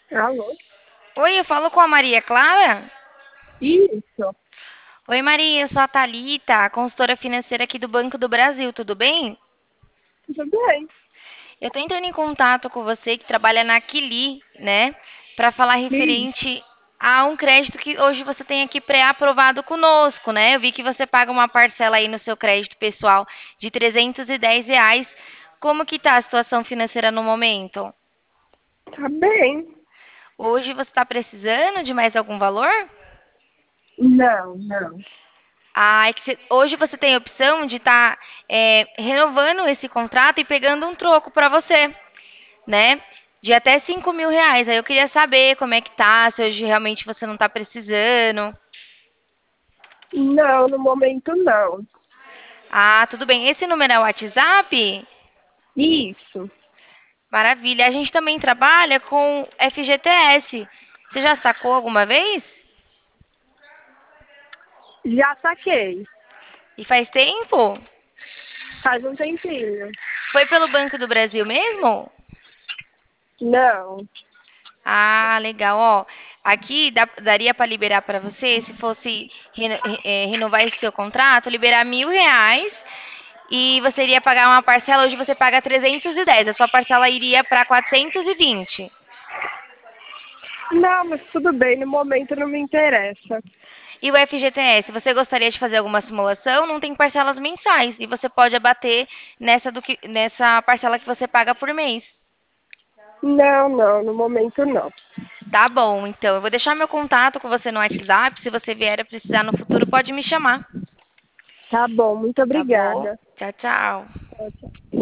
Alô? Oi, eu falo com a Maria Clara? Isso, Oi, Maria, eu sou a Thalita, consultora financeira aqui do Banco do Brasil, tudo bem? tudo bem. Eu tô entrando em contato com você que trabalha na Aquili, né, para falar Isso. referente a um crédito que hoje você tem aqui pré-aprovado conosco, né? Eu vi que você paga uma parcela aí no seu crédito pessoal de R$ 310. Como que tá a situação financeira no momento? Tá bem. Hoje você está precisando de mais algum valor? Não, não. Ah, é que hoje você tem a opção de estar renovando esse contrato e pegando um troco para você, né? De até R$ 5.000. Aí eu queria saber como é que tá, se hoje realmente você não está precisando. Não, no momento não. Ah, tudo bem. Esse número é o WhatsApp? Isso. Maravilha. A gente também trabalha com FGTS. Você já sacou alguma vez? Já saquei. E faz tempo? Faz um tempinho. Foi pelo Banco do Brasil mesmo? Não. Ah, legal. Ó, aqui daria para liberar para você, se fosse renovar esse seu contrato, liberar R$ 1.000 e você iria pagar uma parcela. Hoje você paga 310, a sua parcela iria para 420. Não, mas tudo bem, no momento não me interessa. E o FGTS, você gostaria de fazer alguma simulação? Não tem parcelas mensais e você pode abater nessa parcela que você paga por mês. Não, não, no momento não. Tá bom, então eu vou deixar meu contato com você no WhatsApp. Se você vier a precisar no futuro, pode me chamar. Tá bom, muito Tá bom? obrigada. Tchau, tchau. Tchau, tchau.